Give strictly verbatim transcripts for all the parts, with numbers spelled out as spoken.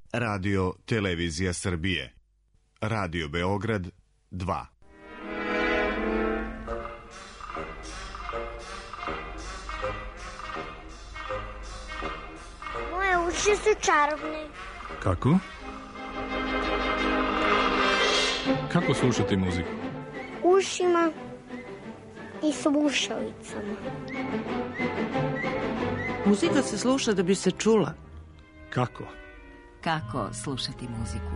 Radio Televizija Srbije. Radio Beograd dva. Moje uši su čarobne. Kako? Kako slušati muziku? Ušima i slušalicama. Muzika se sluša da bi se čula. Kako? Kako slušati muziku?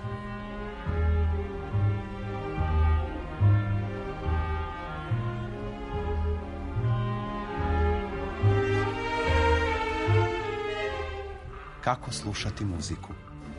Kako slušati muziku?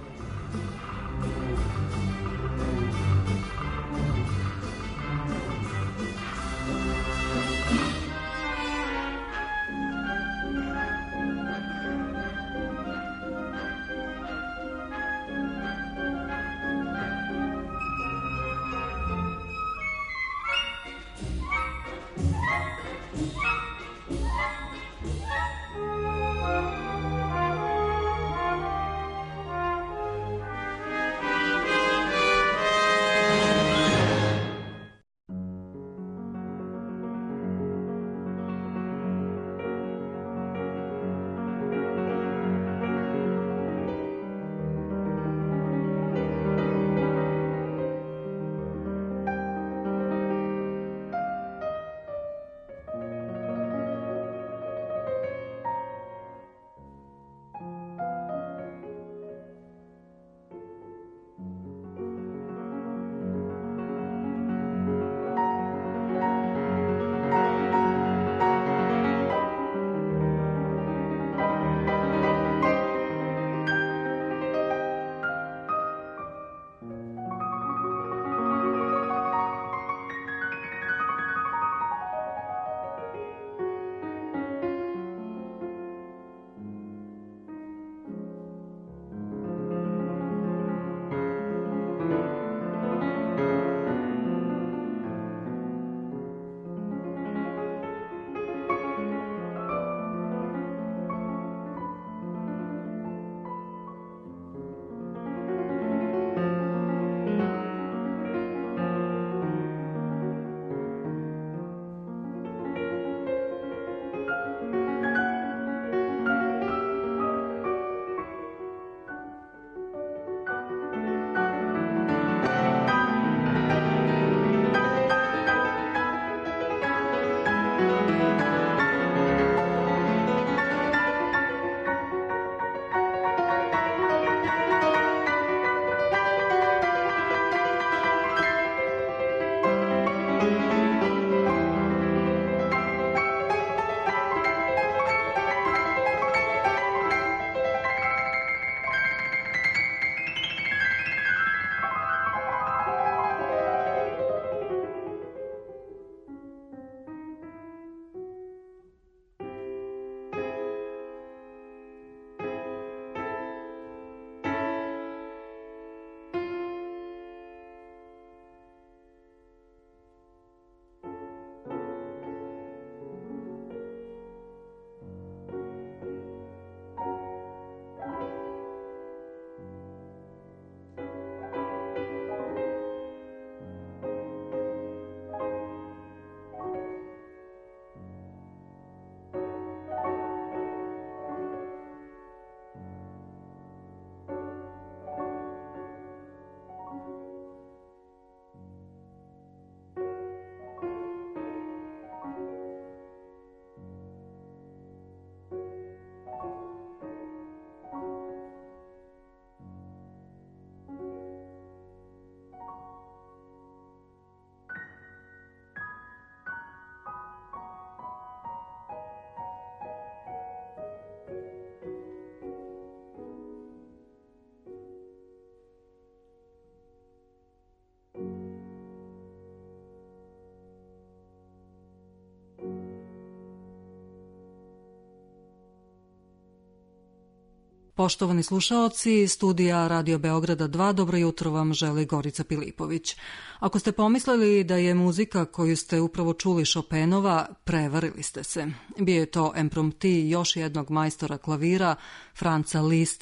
Poštovani slušaoci, studija Radio Beograda dva, dobro jutro vam želi Gorica Pilipović. Ako ste pomislili da je muzika koju ste upravo čuli Chopinova, prevarili ste se. Bio je to impromptu još jednog majstora klavira, Franza Liszta.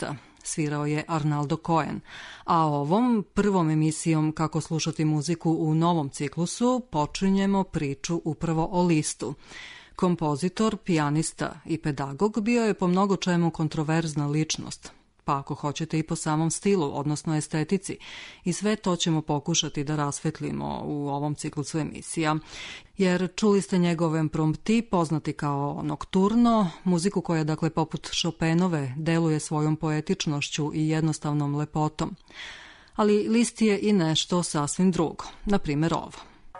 svirao je Arnaldo Cohen, a ovom prvom emisijom Kako slušati muziku u novom ciklusu počinjemo priču upravo o Listu. Kompozitor, pijanista i pedagog bio je po mnogo čemu kontroverzna ličnost, pa ako hoćete i po samom stilu, odnosno estetici. I sve to ćemo pokušati da rasvetlimo u ovom ciklusu emisija. Jer čuli ste njegove imprompti, poznati kao Nokturno, muziku koja, dakle, poput Chopinove, deluje svojom poetičnošću i jednostavnom lepotom. Ali Liszt je i nešto sasvim drugo, na primjer ovo.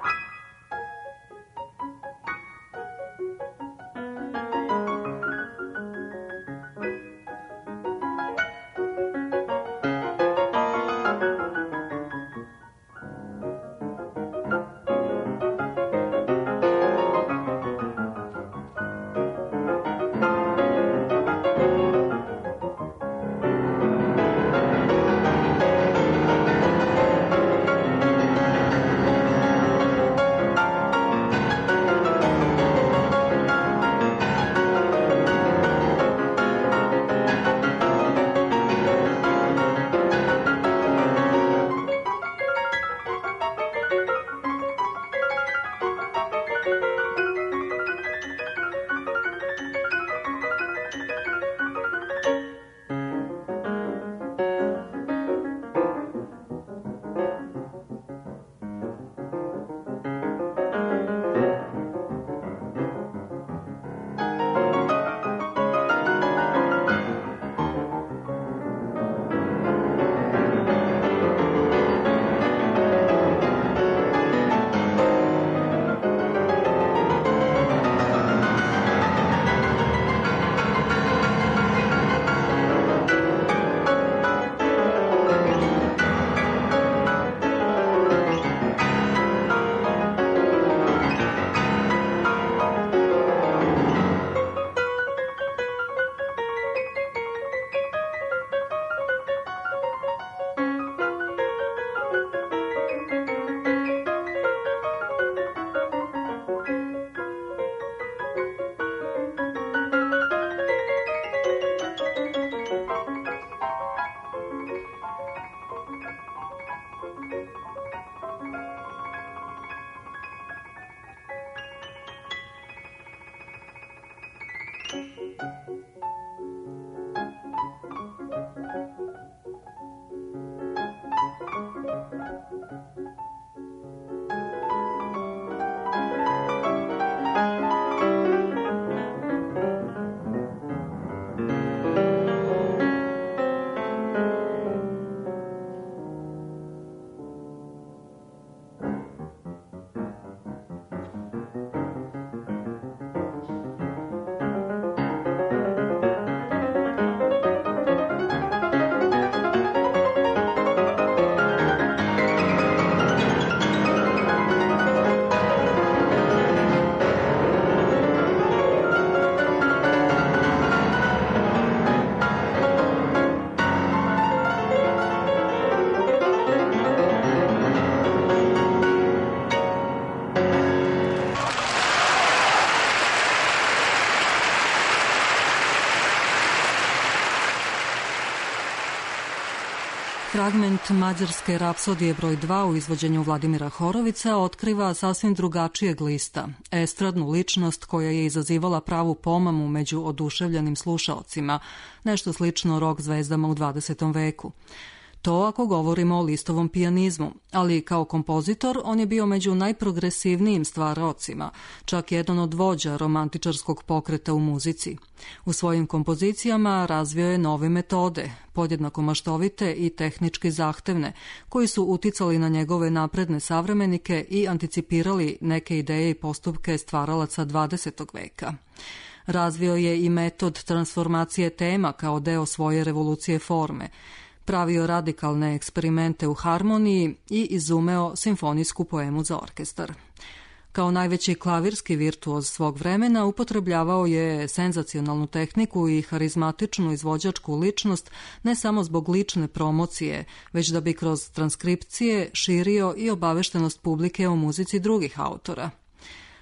Fragment mađarske rapsodije broj dva u izvođenju Vladimira Horovića otkriva sasvim drugačijeg Lista, estradnu ličnost koja je izazivala pravu pomamu među oduševljenim slušaocima, nešto slično rock zvezdama u dvadesetom veku. To ako govorimo o Listovom pijanizmu, ali kao kompozitor on je bio među najprogresivnijim stvaraocima, čak jedan od vođa romantičarskog pokreta u muzici. U svojim kompozicijama razvio je nove metode, podjednako maštovite i tehnički zahtevne, koji su uticali na njegove napredne savremenike i anticipirali neke ideje i postupke stvaralaca dvadesetog veka. Razvio je i metod transformacije tema kao deo svoje revolucije forme, pravio radikalne eksperimente u harmoniji i izumeo simfonijsku poemu za orkestar. Kao najveći klavirski virtuoz svog vremena upotrebljavao je senzacionalnu tehniku i harizmatičnu izvođačku ličnost ne samo zbog lične promocije, već da bi kroz transkripcije širio i obaveštenost publike o muzici drugih autora.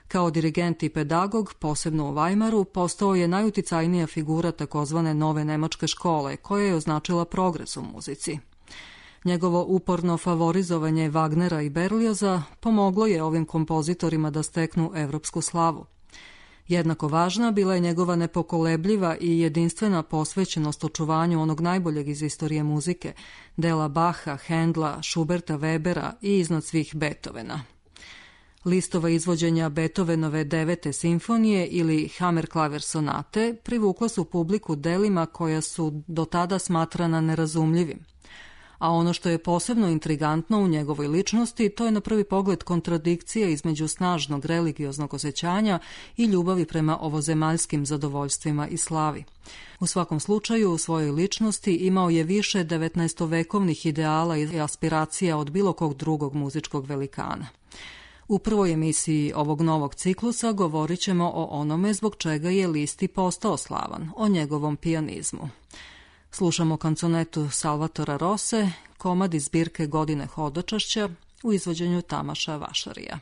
Kao dirigent i pedagog, posebno u Weimaru, postao je najuticajnija figura takozvane nove nemačke škole, koja je označila progres u muzici. Njegovo uporno favorizovanje Wagnera i Berlioza pomoglo je ovim kompozitorima da steknu evropsku slavu. Jednako važna bila je njegova nepokolebljiva i jedinstvena posvećenost očuvanju onog najboljeg iz istorije muzike, dela Bacha, Hendla, Schuberta, Webera i iznad svih Beethovena. Listova izvođenja Beethovenove devete simfonije ili Hammerklaver sonate privukla su publiku delima koja su do tada smatrana nerazumljivim. A ono što je posebno intrigantno u njegovoj ličnosti, to je na prvi pogled kontradikcija između snažnog religioznog osjećanja i ljubavi prema ovozemaljskim zadovoljstvima i slavi. U svakom slučaju, u svojoj ličnosti imao je više devetnaestovekovnih ideala i aspiracija od bilo kog drugog muzičkog velikana. U prvoj emisiji ovog novog ciklusa govorit ćemo o onome zbog čega je Liszt i postao slavan, o njegovom pijanizmu. Slušamo kanconetu Salvatora Rose, komad iz zbirke Godine hodočašća u izvođenju Tamaša Vašarija.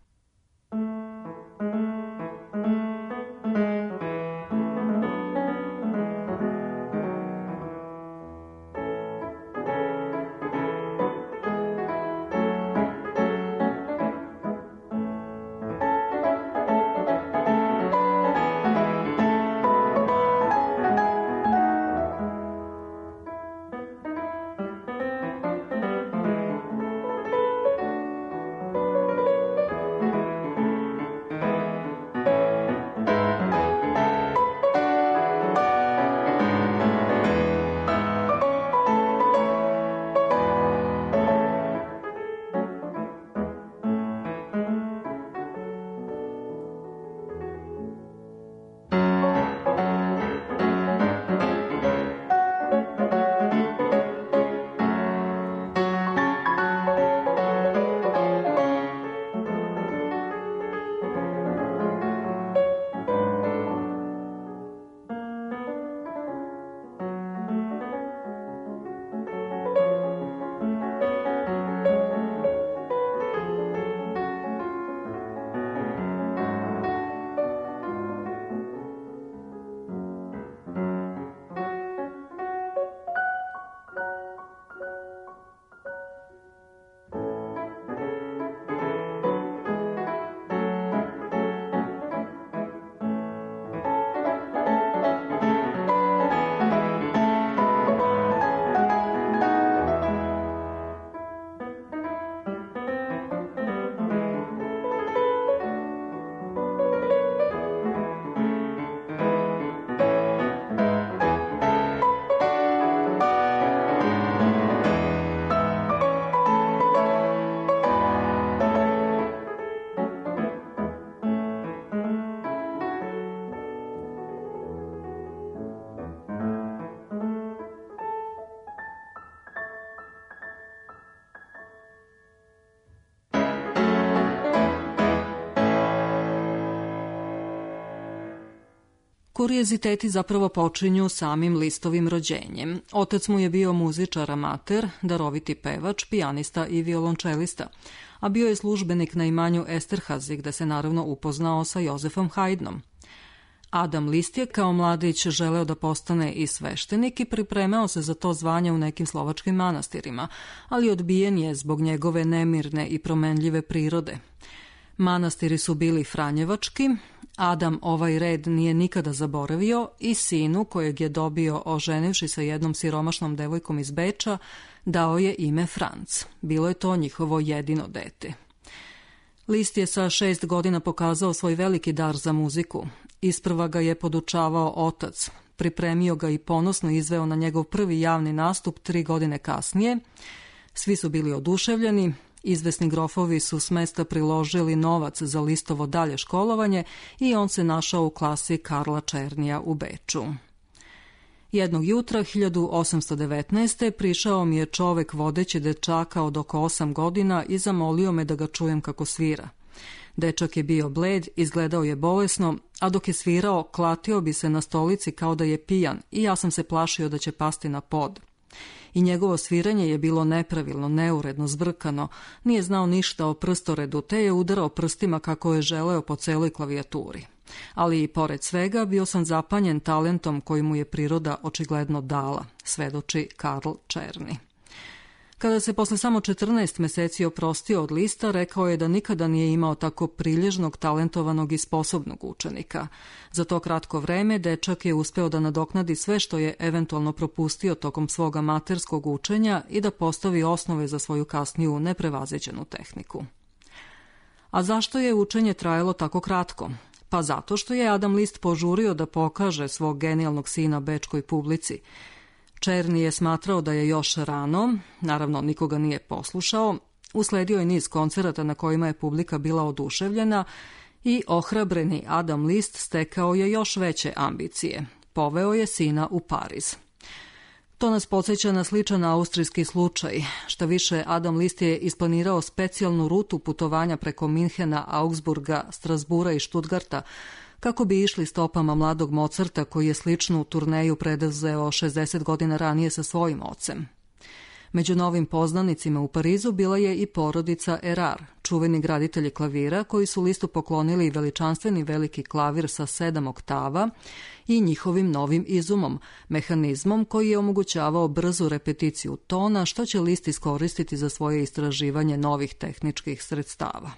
Kurioziteti zapravo počinju samim Listovim rođenjem. Otac mu je bio muzičar amater, daroviti pevač, pijanista i violončelista, a bio je službenik na imanju Esterhazy, gde se naravno upoznao sa Josefom Haydnom. Adam Liszt je kao mladić želeo da postane i sveštenik i pripremao se za to zvanje u nekim slovačkim manastirima, ali odbijen je zbog njegove nemirne i promenljive prirode. Manastiri su bili franjevački, Adam ovaj red nije nikada zaboravio i sinu, kojeg je dobio oženivši sa jednom siromašnom devojkom iz Beča, dao je ime Franc. Bilo je to njihovo jedino dete. Liszt je sa šest godina pokazao svoj veliki dar za muziku. Isprva ga je podučavao otac, pripremio ga i ponosno izveo na njegov prvi javni nastup tri godine kasnije. Svi su bili oduševljeni. Izvesni grofovi su s mesta priložili novac za Listovo dalje školovanje i on se našao u klasi Karla Černija u Beču. Jednog jutra, hiljadu osamsto devetnaeste. prišao mi je čovek vodeći dečaka od oko osam godina i zamolio me da ga čujem kako svira. Dečak je bio bled, izgledao je bolesno, a dok je svirao, klatio bi se na stolici kao da je pijan i ja sam se plašio da će pasti na pod. i njegovo sviranje je bilo nepravilno, neuredno, zbrkano, nije znao ništa o prstoredu, te je udarao prstima kako je želeo po celoj klavijaturi. Ali i pored svega bio sam zapanjen talentom koji mu je priroda očigledno dala, svedoči Karl Černy. Kada se posle samo četrnaest meseci oprostio od Lista, rekao je da nikada nije imao tako prilježnog, talentovanog i sposobnog učenika. Za to kratko vreme dečak je uspeo da nadoknadi sve što je eventualno propustio tokom svog amaterskog učenja i da postavi osnove za svoju kasniju neprevaziđenu tehniku. A zašto je učenje trajalo tako kratko? Pa zato što je Adam List požurio da pokaže svog genijalnog sina bečkoj publici. Černy je smatrao da je još rano, naravno nikoga nije poslušao, usledio je niz koncerata na kojima je publika bila oduševljena i ohrabreni Adam List stekao je još veće ambicije. Poveo je sina u Pariz. To nas podsjeća na sličan austrijski slučaj. Šta više, Adam List je isplanirao specijalnu rutu putovanja preko Minhena, Augsburga, Strasbura i Stuttgarta, kako bi išli stopama mladog Mozarta koji je sličnu turneju preduzeo šezdeset godina ranije sa svojim ocem. Među novim poznanicima u Parizu bila je i porodica Erard, čuveni graditelji klavira koji su Listu poklonili veličanstveni veliki klavir sa sedam oktava i njihovim novim izumom, mehanizmom koji je omogućavao brzu repeticiju tona, što će List iskoristiti za svoje istraživanje novih tehničkih sredstava.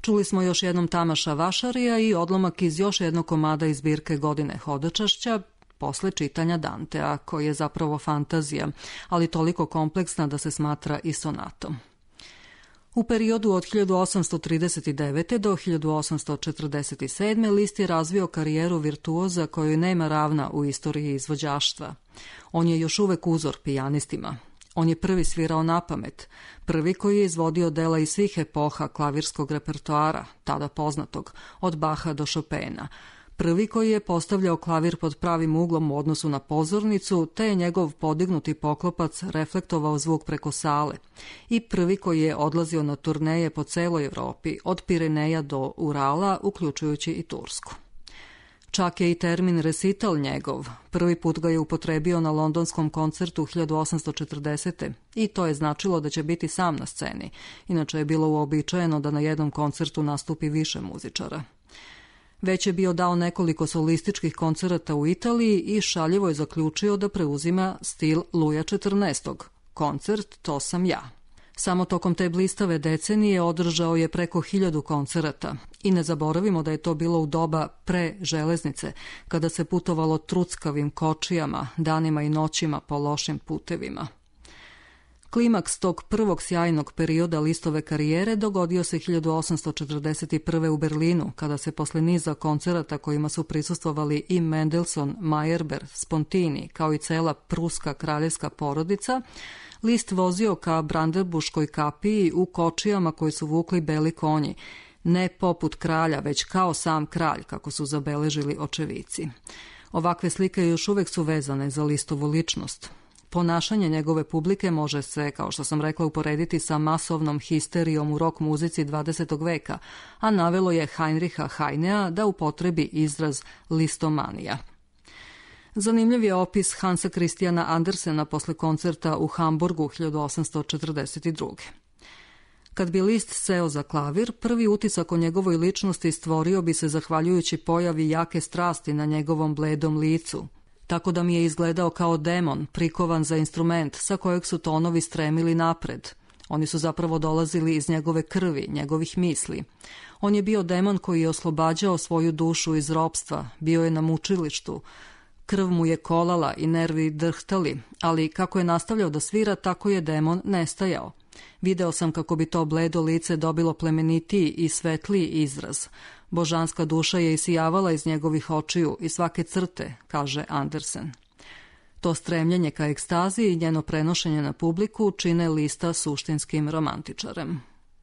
Čuli smo još jednom Tamaša Vašarija i odlomak iz još jednog komada iz zbirke Godine hodočašća, posle čitanja Dantea, koji je zapravo fantazija, ali toliko kompleksna da se smatra i sonatom. U periodu od hiljadu osamsto trideset devete. do hiljadu osamsto četrdeset sedme. Liszt je razvio karijeru virtuoza kojoj nema ravna u istoriji izvođaštva. On je još uvek uzor pijanistima. On je prvi svirao napamet, prvi koji je izvodio dela iz svih epoha klavirskog repertoara, tada poznatog, od Baha do Chopina, prvi koji je postavljao klavir pod pravim uglom u odnosu na pozornicu, te je njegov podignuti poklopac reflektovao zvuk preko sale, i prvi koji je odlazio na turneje po celoj Evropi, od Pireneja do Urala, uključujući i Tursku. Čak je i termin recital njegov. Prvi put ga je upotrebio na londonskom koncertu hiljadu osamsto četrdesete. i to je značilo da će biti sam na sceni. Inače je bilo uobičajeno da na jednom koncertu nastupi više muzičara. Već je bio dao nekoliko solističkih koncerata u Italiji i šaljivo je zaključio da preuzima stil Luja četrnaestog. Koncert, to sam ja. Samo tokom te blistave decenije održao je preko hiljadu koncerata i ne zaboravimo da je to bilo u doba pre železnice, kada se putovalo truckavim kočijama, danima i noćima po lošim putevima. Klimaks tog prvog sjajnog perioda Lisztove karijere dogodio se hiljadu osamsto četrdeset prve. u Berlinu, kada se posle niza koncerata kojima su prisustvovali i Mendelssohn, Meyerbeer, Spontini, kao i cela pruska kraljevska porodica, Liszt vozio ka Brandenburškoj kapiji u kočijama koje su vukli beli konji, ne poput kralja, već kao sam kralj, kako su zabeležili očevici. Ovakve slike još uvek su vezane za Lisztovu ličnost. Ponašanje njegove publike može se, kao što sam rekla, uporediti sa masovnom histerijom u rock muzici dvadesetog veka, a navelo je Heinricha Heinea da upotrebi izraz listomanija. Zanimljiv je opis Hansa Christiana Andersena posle koncerta u Hamburgu hiljadu osamsto četrdeset druge. Kad bi Liszt seo za klavir, prvi utisak o njegovoj ličnosti stvorio bi se zahvaljujući pojavi jake strasti na njegovom bledom licu, tako da mi je izgledao kao demon, prikovan za instrument sa kojeg su tonovi stremili napred. Oni su zapravo dolazili iz njegove krvi, njegovih misli. On je bio demon koji je oslobađao svoju dušu iz ropstva, bio je na mučilištu. Krv mu je kolala i nervi drhtali, ali kako je nastavljao da svira, tako je demon nestajao. Video sam kako bi to bledo lice dobilo plemenitiji i svetliji izraz. Božanska duša je isijavala iz njegovih očiju i svake crte, kaže Andersen. To stremljenje ka ekstazi i njeno prenošenje na publiku čine Liszta suštinskim romantičarem.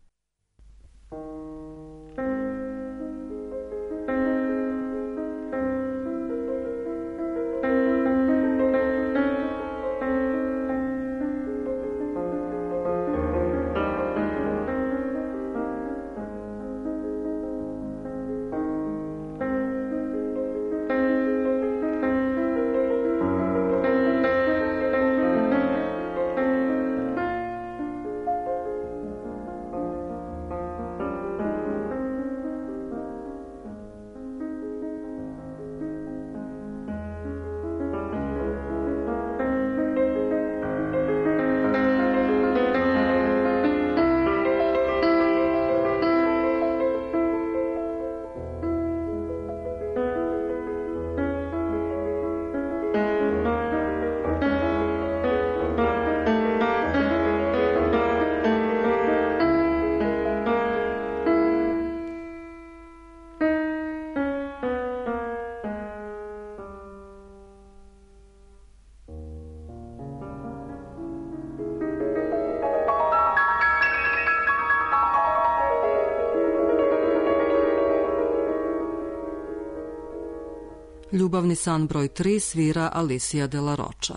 Ljubavni san broj tri svira Alicia de la Rocha.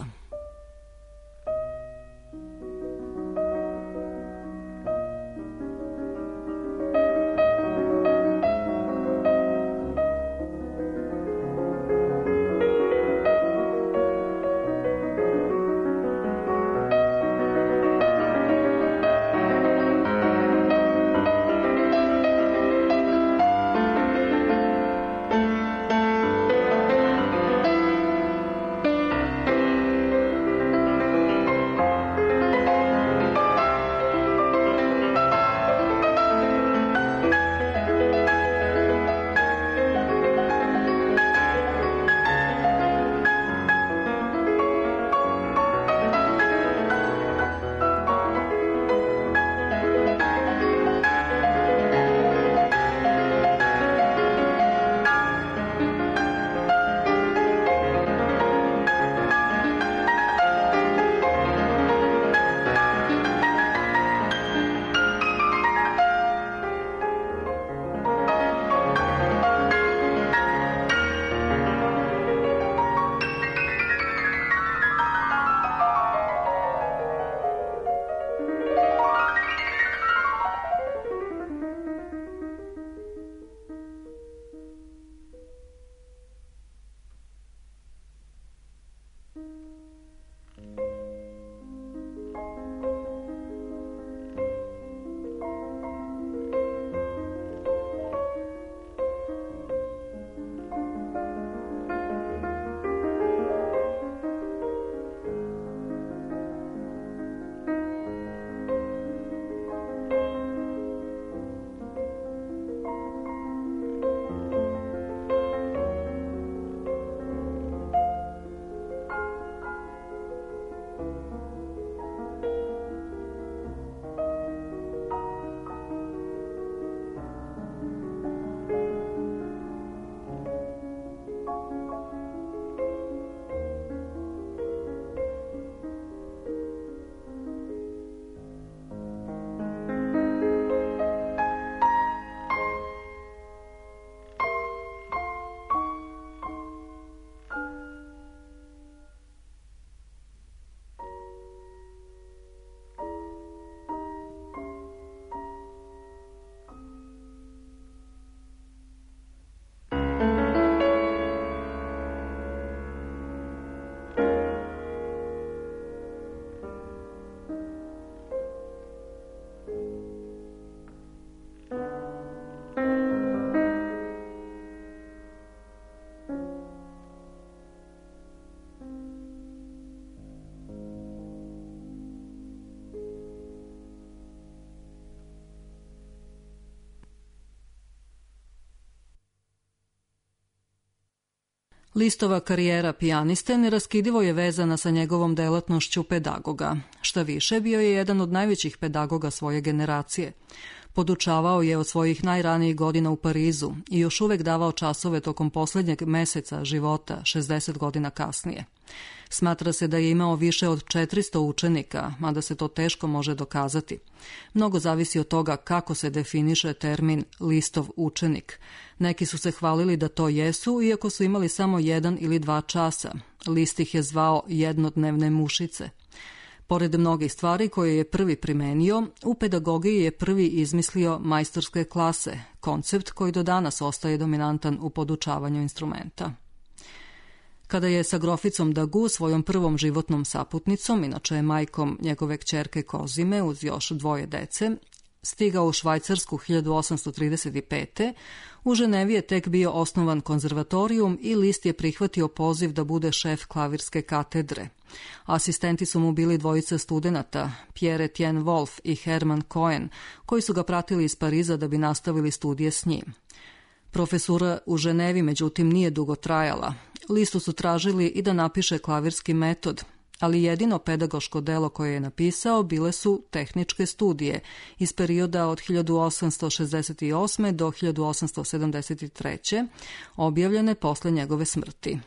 Listova karijera pijaniste neraskidivo je vezana sa njegovom delatnošću pedagoga. Šta više, bio je jedan od najvećih pedagoga svoje generacije. Podučavao je od svojih najranijih godina u Parizu i još uvek davao časove tokom poslednjeg meseca života, šezdeset godina kasnije. Smatra se da je imao više od četiristo učenika, mada se to teško može dokazati. Mnogo zavisi od toga kako se definiše termin Listov učenik. Neki su se hvalili da to jesu, iako su imali samo jedan ili dva časa. List ih je zvao jednodnevne mušice. Pored mnogih stvari koje je prvi primenio, u pedagogiji je prvi izmislio majstorske klase, koncept koji do danas ostaje dominantan u podučavanju instrumenta. Kada je sa groficom Dagu, svojom prvom životnom saputnicom, inače majkom njegove kćerke Kozime uz još dvoje dece, stigao u Švajcarsku hiljadu osamsto trideset pete. U Ženevi je tek bio osnovan konzervatorijum i List je prihvatio poziv da bude šef klavirske katedre. Asistenti su mu bili dvojica studenata, Pierre Etienne Wolf i Hermann Cohen, koji su ga pratili iz Pariza da bi nastavili studije s njim. Profesura u Ženevi, međutim, nije dugo trajala. Listu su tražili i da napiše klavirski metod, ali jedino pedagoško delo koje je napisao bile su tehničke studije iz perioda od hiljadu osamsto šezdeset osme. do hiljadu osamsto sedamdeset treće. objavljene posle njegove smrti.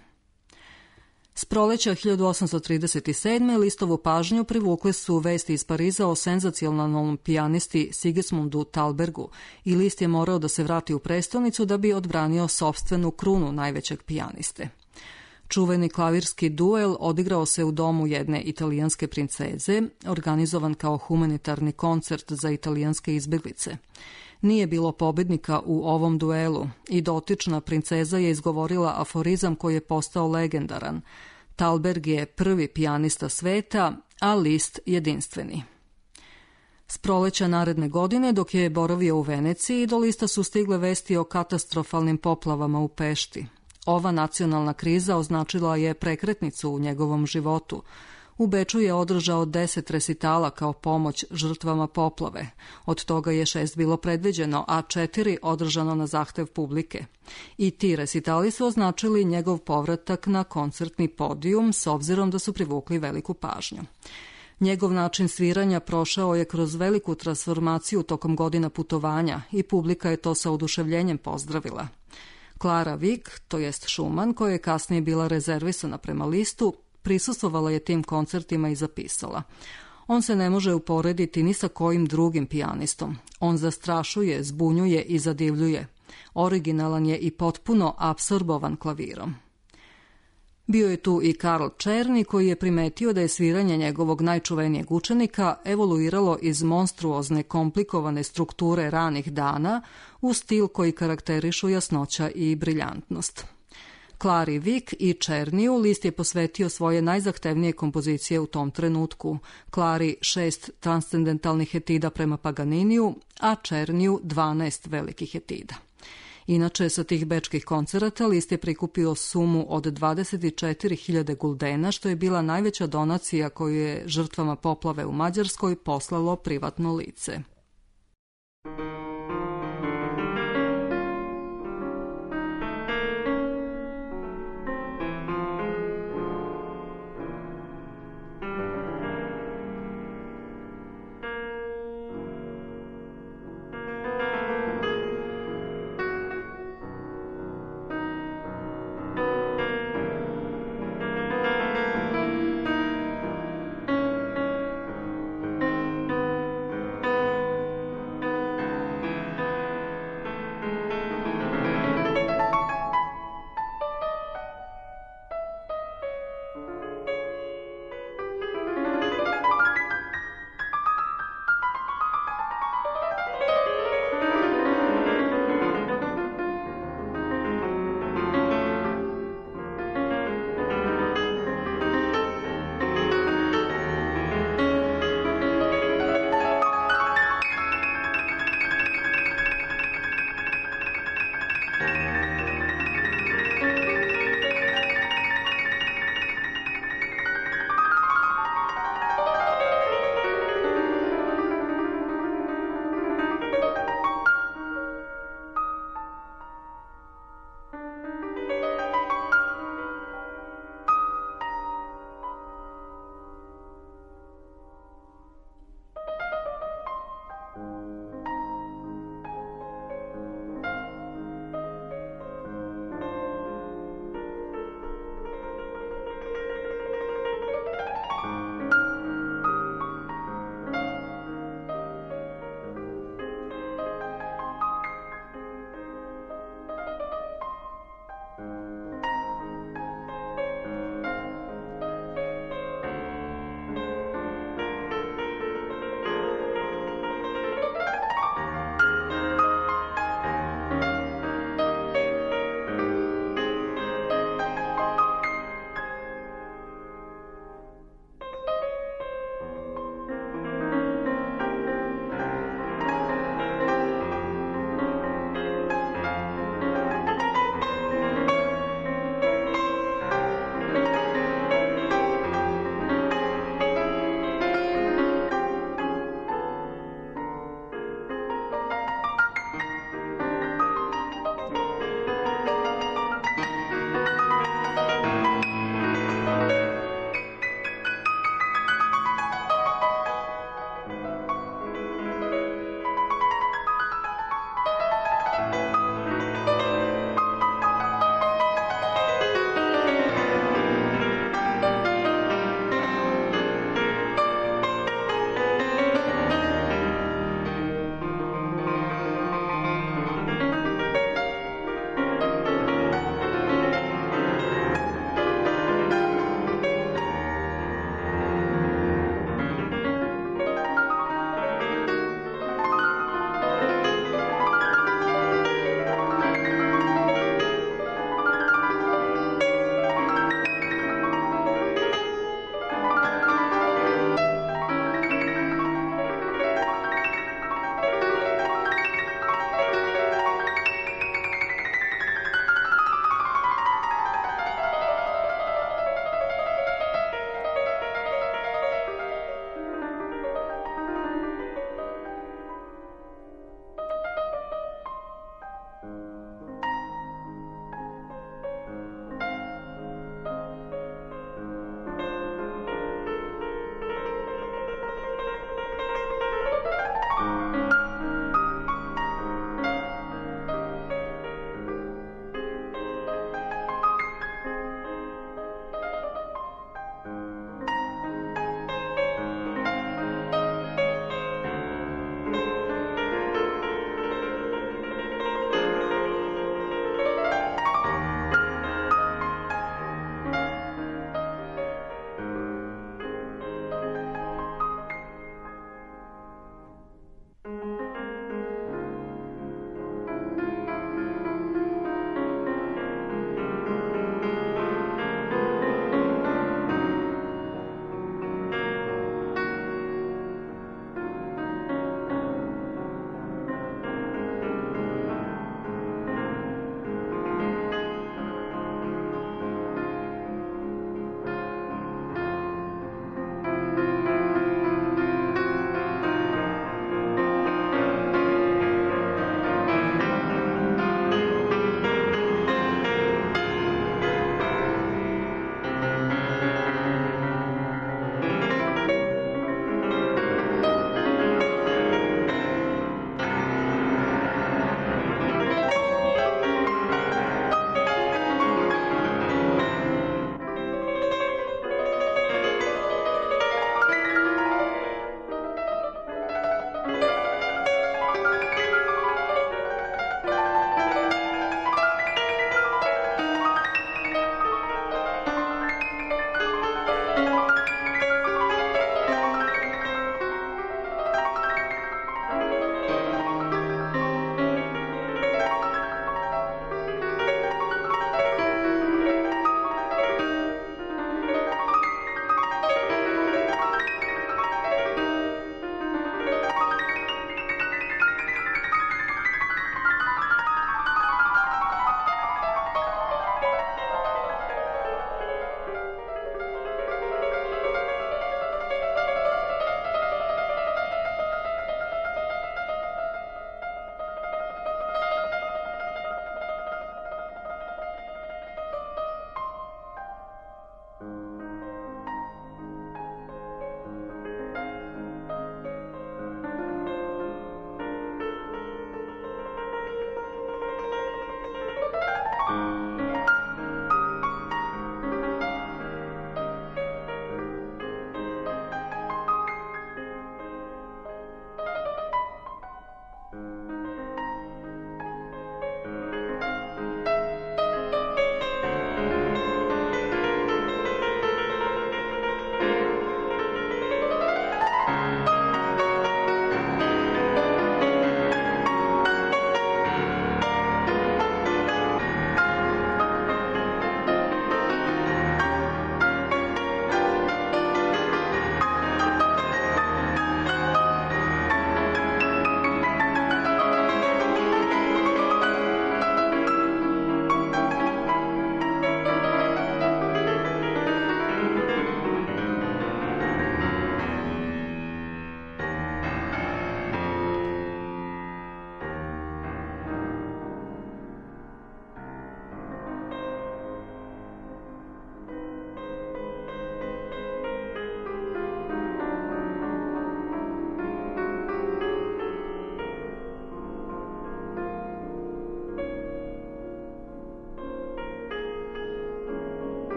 S proleća hiljadu osamsto trideset sedme. Listovu pažnju privukle su vesti iz Pariza o senzacionalnom pijanisti Sigismundu Thalbergu i List je morao da se vrati u prestonicu da bi odbranio sopstvenu krunu najvećeg pijaniste. Čuveni klavirski duel odigrao se u domu jedne italijanske princeze, organizovan kao humanitarni koncert za italijanske izbeglice. Nije bilo pobednika u ovom duelu i dotična princeza je izgovorila aforizam koji je postao legendaran. Thalberg je prvi pijanista sveta, a List jedinstveni. S proleća naredne godine, dok je boravio u Veneciji, do Lista su stigle vesti o katastrofalnim poplavama u Pešti. Ova nacionalna kriza označila je prekretnicu u njegovom životu. U Beču je održao deset resitala kao pomoć žrtvama poplave. Od toga je šest bilo predviđeno, a četiri održano na zahtev publike. I ti resitali su označili njegov povratak na koncertni podijum s obzirom da su privukli veliku pažnju. Njegov način sviranja prošao je kroz veliku transformaciju tokom godina putovanja i publika je to sa oduševljenjem pozdravila. Clara Wieck, to jest Schumann, koja je kasnije bila rezervisana prema Listu, prisustvovala je tim koncertima i zapisala: on se ne može uporediti ni sa kojim drugim pijanistom. On zastrašuje, zbunjuje i zadivljuje. Originalan je i potpuno apsorbovan klavirom. Bio je tu i Karl Czerny, koji je primetio da je sviranje njegovog najčuvenijeg učenika evoluiralo iz monstruozne, komplikovane strukture ranih dana u stil koji karakterišu jasnoća i briljantnost. Clari Wieck i Czerniju List je posvetio svoje najzahtevnije kompozicije u tom trenutku. Clari šest transcendentalnih etida prema Paganiniju, a Czerniju dvanaest velikih etida. Inače, sa tih bečkih koncerata List je prikupio sumu od dvadeset četiri hiljade guldena, što je bila najveća donacija koju je žrtvama poplave u Mađarskoj poslalo privatno lice.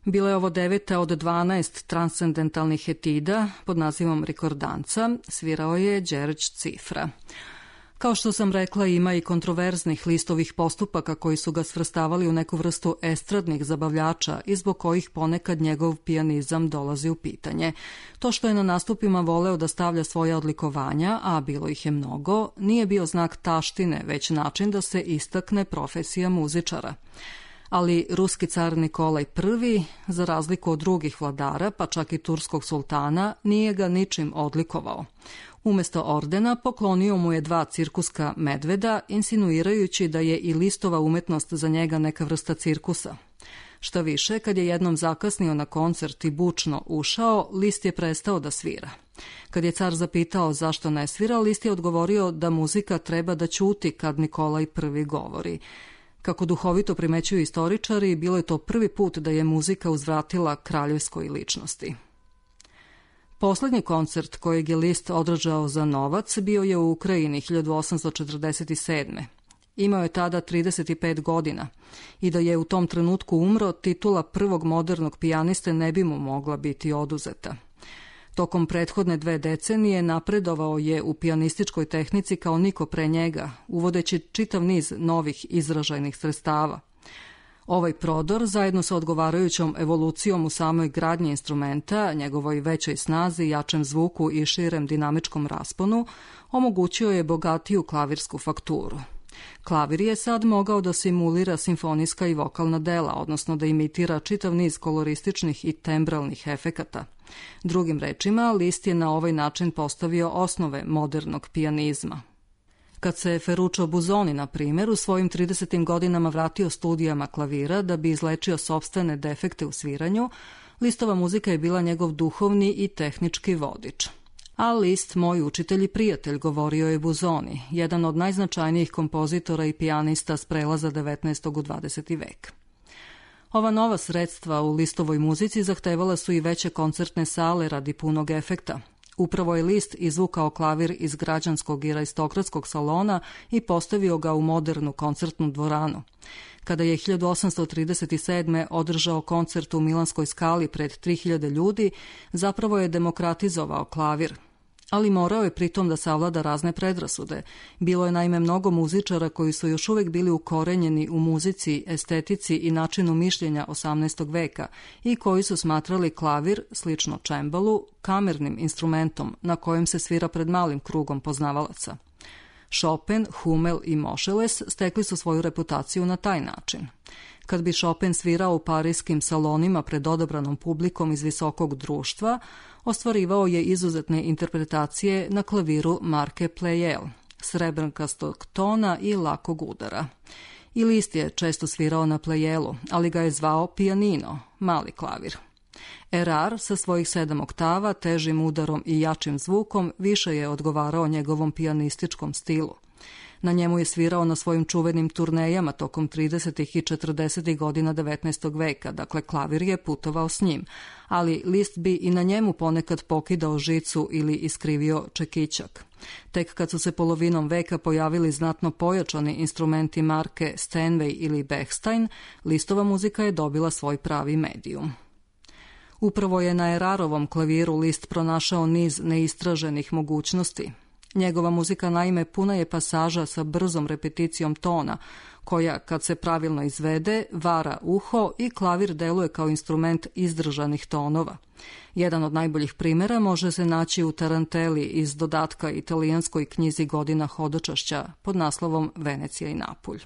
Bila je ovo deveta od dvanaest transcendentalnih etida pod nazivom Rikordanca, svirao je Đerđ Cifra. Kao što sam rekla, ima i kontroverznih listovih postupaka koji su ga svrstavali u neku vrstu estradnih zabavljača i zbog kojih ponekad njegov pijanizam dolazi u pitanje. To što je na nastupima voleo da stavlja svoja odlikovanja, a bilo ih je mnogo, nije bio znak taštine, već način da se istakne profesija muzičara. Ali ruski car Nikolaj Prvi, za razliku od drugih vladara, pa čak i turskog sultana, nije ga ničim odlikovao. Umesto ordena poklonio mu je dva cirkuska medveda, insinuirajući da je i listova umetnost za njega neka vrsta cirkusa. Šta više, kad je jednom zakasnio na koncert i bučno ušao, List je prestao da svira. Kad je car zapitao zašto ne svira, List je odgovorio da muzika treba da ćuti kad Nikolaj Prvi govori. Kako duhovito primećuju istoričari, bilo je to prvi put da je muzika uzvratila kraljevskoj ličnosti. Poslednji koncert kojeg je List održao za novac bio je u Ukrajini hiljadu osamsto četrdeset sedme. Imao je tada trideset pet godina i da je u tom trenutku umro, titula prvog modernog pijaniste ne bi mu mogla biti oduzeta. Tokom prethodne dve decenije napredovao je u pijanističkoj tehnici kao niko pre njega, uvodeći čitav niz novih izražajnih sredstava. Ovaj prodor, zajedno sa odgovarajućom evolucijom u samoj gradnji instrumenta, njegovoj većoj snazi, jačem zvuku i širem dinamičkom rasponu, omogućio je bogatiju klavirsku fakturu. Klavir je sad mogao da simulira simfonijska i vokalna dela, odnosno da imitira čitav niz kolorističnih i tembralnih efekata. Drugim rečima, List je na ovaj način postavio osnove modernog pijanizma. Kad se Ferruccio Busoni, na primjer, u svojim tridesetim godinama vratio studijama klavira da bi izlečio sopstvene defekte u sviranju, Listova muzika je bila njegov duhovni i tehnički vodič. A List, moj učitelj i prijatelj, govorio je Busoni, jedan od najznačajnijih kompozitora i pijanista s prelaza devetnaestog u dvadeseti vek. Ova nova sredstva u Listovoj muzici zahtevala su i veće koncertne sale radi punog efekta. Upravo je List izvukao klavir iz građanskog i aristokratskog salona i postavio ga u modernu koncertnu dvoranu. Kada je hiljadu osamsto trideset sedme održao koncert u Milanskoj skali pred tri hiljade ljudi, zapravo je demokratizovao klavir. Ali morao je pritom da savlada razne predrasude. Bilo je naime mnogo muzičara koji su još uvek bili ukorenjeni u muzici, estetici i načinu mišljenja osamnaestog veka i koji su smatrali klavir, slično čembalu, kamernim instrumentom na kojem se svira pred malim krugom poznavalaca. Chopin, Hummel i Moscheles stekli su svoju reputaciju na taj način. Kad bi Chopin svirao u parijskim salonima pred odabranom publikom iz visokog društva, ostvarivao je izuzetne interpretacije na klaviru marke Pleyel, srebrnkastog tona i lakog udara. I List je često svirao na Pleyelu, ali ga je zvao pianino, mali klavir. Erard sa svojih sedam oktava, težim udarom i jačim zvukom više je odgovarao njegovom pijanističkom stilu. Na njemu je svirao na svojim čuvenim turnejama tokom tridesetih i četrdesetih godina devetnaestog veka, dakle klavir je putovao s njim, ali List bi i na njemu ponekad pokidao žicu ili iskrivio čekićak. Tek kad su se polovinom veka pojavili znatno pojačani instrumenti marke Steinway ili Bechstein, Listova muzika je dobila svoj pravi medijum. Upravo je na Erarovom klaviru List pronašao niz neistraženih mogućnosti. Njegova muzika naime puna je pasaža sa brzom repeticijom tona, koja, kad se pravilno izvede, vara uho i klavir deluje kao instrument izdržanih tonova. Jedan od najboljih primjera može se naći u Taranteli iz dodatka italijanskoj knjizi Godina hodočašća pod naslovom Venecija i Napulj.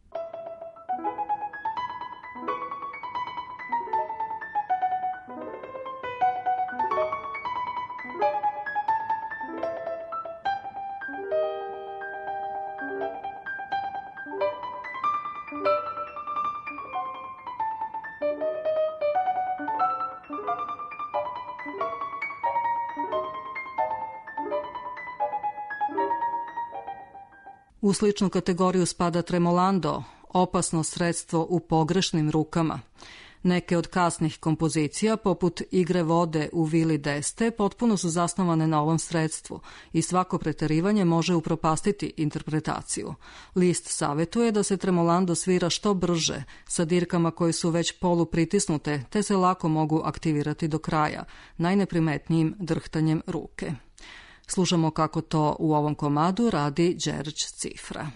U sličnu kategoriju spada tremolando, opasno sredstvo u pogrešnim rukama. Neke od kasnih kompozicija, poput Igre vode u vili Deste, potpuno su zasnovane na ovom sredstvu i svako preterivanje može upropastiti interpretaciju. List savjetuje da se tremolando svira što brže, sa dirkama koje su već polupritisnute, te se lako mogu aktivirati do kraja, najneprimetnijim drhtanjem ruke. Slušamo kako to u ovom komadu radi Đerđ Cifra.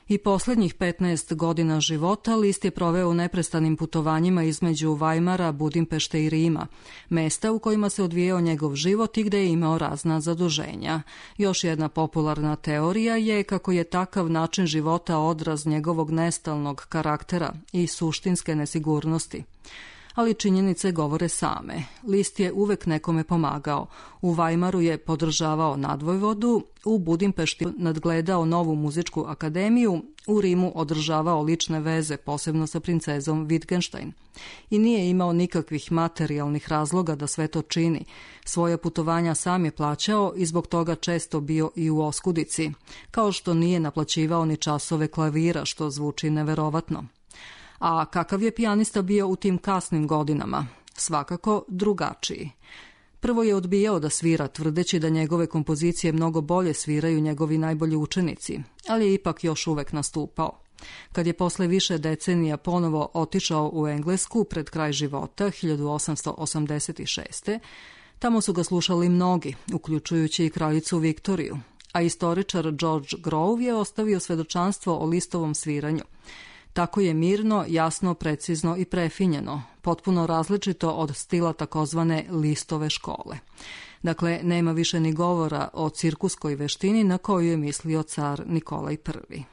I posljednjih petnaest godina života Liszt je proveo u neprestanim putovanjima između Weimara, Budimpešte i Rima, mesta u kojima se odvijao njegov život i gde je imao razna zaduženja. Još jedna popularna teorija je kako je takav način života odraz njegovog nestalnog karaktera i suštinske nesigurnosti. Ali činjenice govore same. Liszt je uvek nekome pomagao. U Weimaru je podržavao nadvojvodu, u Budimpešti nadgledao novu muzičku akademiju, u Rimu održavao lične veze, posebno sa princezom Wittgenstein. I nije imao nikakvih materijalnih razloga da sve to čini. Svoja putovanja sam je plaćao i zbog toga često bio i u oskudici, kao što nije naplaćivao ni časove klavira, što zvuči neverovatno. A kakav je pijanista bio u tim kasnim godinama? Svakako drugačiji. Prvo je odbijao da svira, tvrdeći da njegove kompozicije mnogo bolje sviraju njegovi najbolji učenici, ali je ipak još uvek nastupao. Kad je posle više decenija ponovo otišao u Englesku pred kraj života, hiljadu osamsto osamdeset šeste. Tamo su ga slušali mnogi, uključujući i kraljicu Viktoriju, a istoričar George Grove je ostavio svedočanstvo o Listovom sviranju. Tako je mirno, jasno, precizno i prefinjeno, potpuno različito od stila takozvane Listove škole. Dakle, nema više ni govora o cirkuskoj veštini na koju je mislio car Nikolaj Prvi.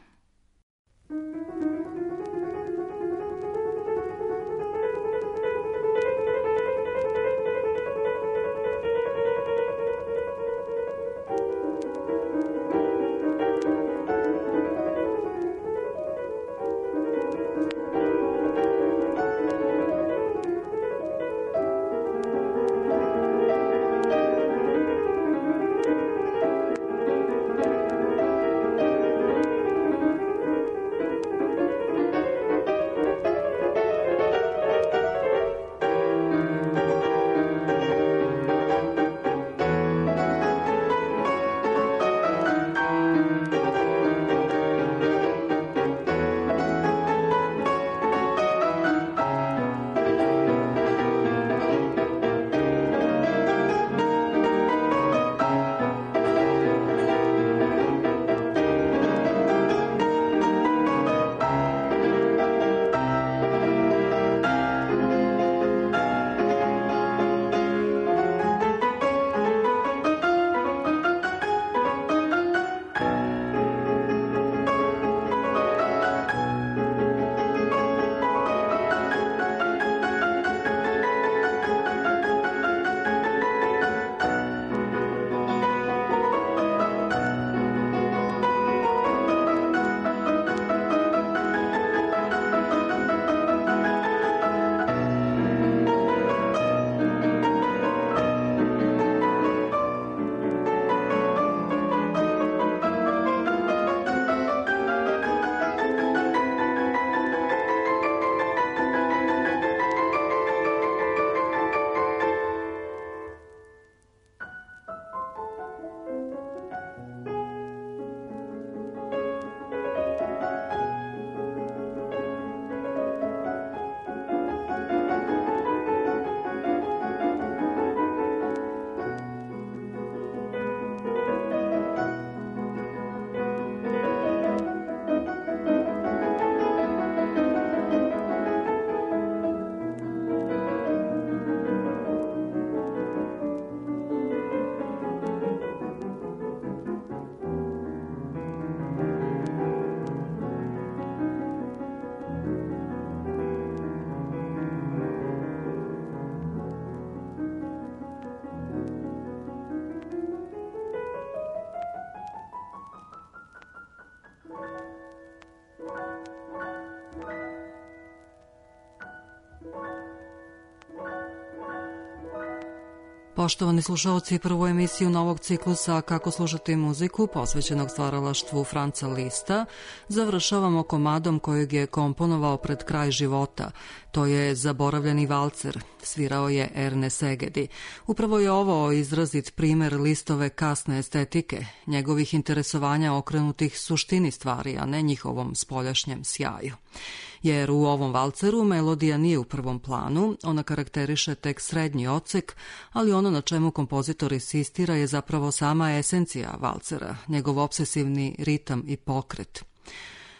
Poštovani slušalci, prvu emisiju novog ciklusa Kako slušati muziku, posvećenog stvaralaštvu Franca Liszta, završavamo komadom kojeg je komponovao pred kraj života. To je Zaboravljeni valcer, svirao je Erne Szegedy. Upravo je ovo izrazit primer Lisztove kasne estetike, njegovih interesovanja okrenutih suštini stvari, a ne njihovom spoljašnjem sjaju. Jer u ovom valceru melodija nije u prvom planu, ona karakteriše tek srednji odsek, ali ono na čemu kompozitor insistira je zapravo sama esencija valcera, njegov opsesivni ritam i pokret.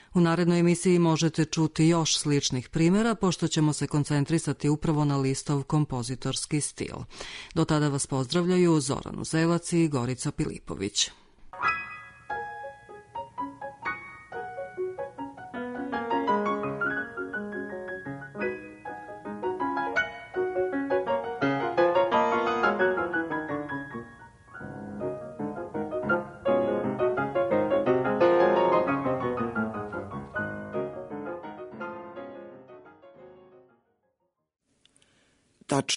U narednoj emisiji možete čuti još sličnih primjera, pošto ćemo se koncentrisati upravo na Listov kompozitorski stil. Do tada vas pozdravljaju Zoran Uzelac i Gorica Pilipović.